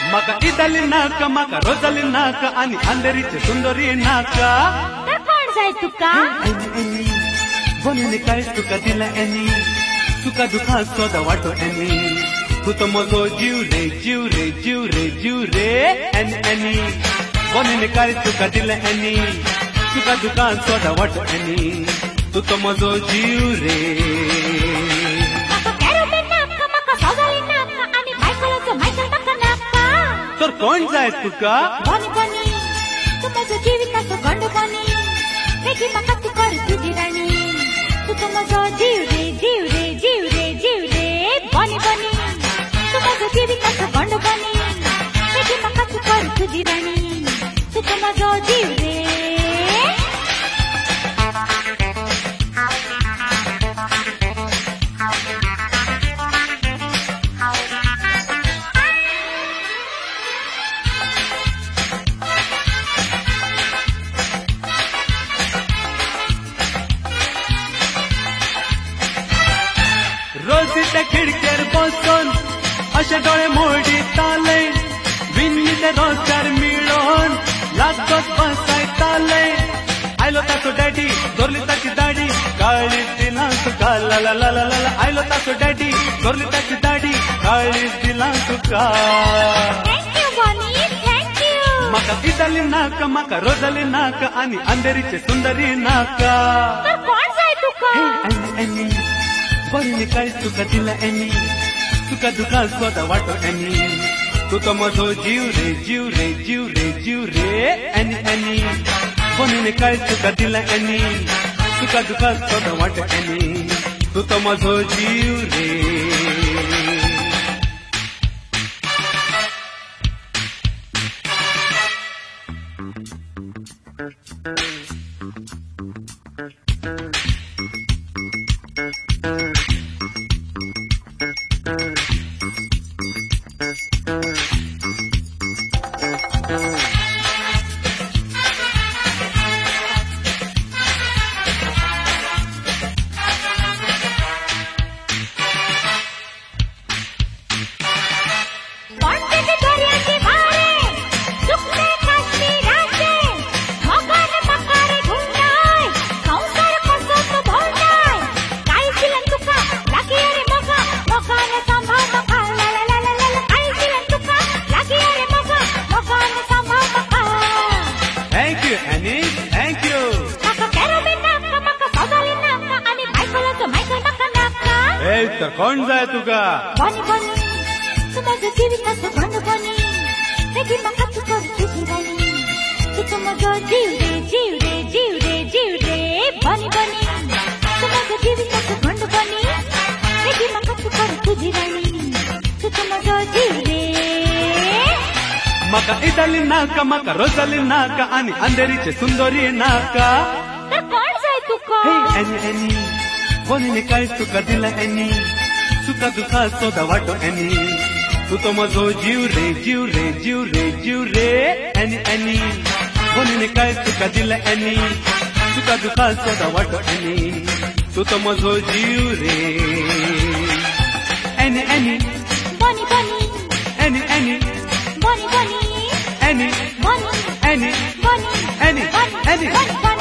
मका इदली नाका मका रोजली नाका आणि अंधेरीचे सुंदरी नाका तर कोण जाय तुका बोलणे काय तुका दिला एनी तुका दुखा सोदा वाटो एनी तू तो मजो जीव रे जीव रे जीव रे जीव रे एनी बोलणे काय तुका दिला एनी तुका दुखा सोदा वाटो एनी तू तो मजो जीव रे तर कोण जाय तुका बनी बनी तू माझ्या जीविताचं गंड बनी वेगी मका तू कर तुझी राणी तू तो माझा जीव रे जीव रे जीव रे जीव रे बनी बनी तू माझ्या जीविताचं गंड बनी वेगी मका तू कर तुझी राणी तू तो माझा जीव रे रोजीच्या खिडक्यार बसून अशे डोळे मोडीताले विणीचे रोजगार मिळून लागत बसायताले आयलो ताचो डॅडी धरली ताची दाढी काळी दिला तुका ला ला ला ला ला आयलो ताचो डॅडी धरली ताची दाढी काळी दिला तुका थँक्यू बनी थँक्यू मका इदली नाका मका रोजली नाका आणि अंधेरीचे सुंदरी नाका तर कोण जाय तुका एनी बोलणे काय तुका दिला एनी तुका दुखा सोदा वाटो एनी तू तो मजो जीव रे जीव रे जीव रे जीव रे एनी बोलणे काय तुका दिला एनी तुका दुखा सोदा वाटो एनी तू तो मजो जीव रे तर कोण जाय तुका बनी बनी तू माझ्या जीविताचं गंड बनी वेगी मका तू कर तुझी राणी तू तो माझा जीव रे जीव रे जीव रे जीव रे बनी बनी तू माझ्या जीविताचं गंड बनी वेगी मका तू कर तुझी राणी तू तो माझा जीव रे मका इदली नाका मका रोजली नाका आणि अंधेरीचे सुंदरी नाका तर कोण जाय तुका एनी बोलणे काय तुका दिला एनी तुका दुखा सोदा वाटो एनी तू तो मजो जीव रे जीव रे जीव रे जीव रे एनी बोलणे काय तुका दिला एनी तुका दुखा सोदा वाटो एनी तू तो मजो जीव रे एनी बनी बनी एनी बनी बनी एनी बनी एनी बनी एनी बनी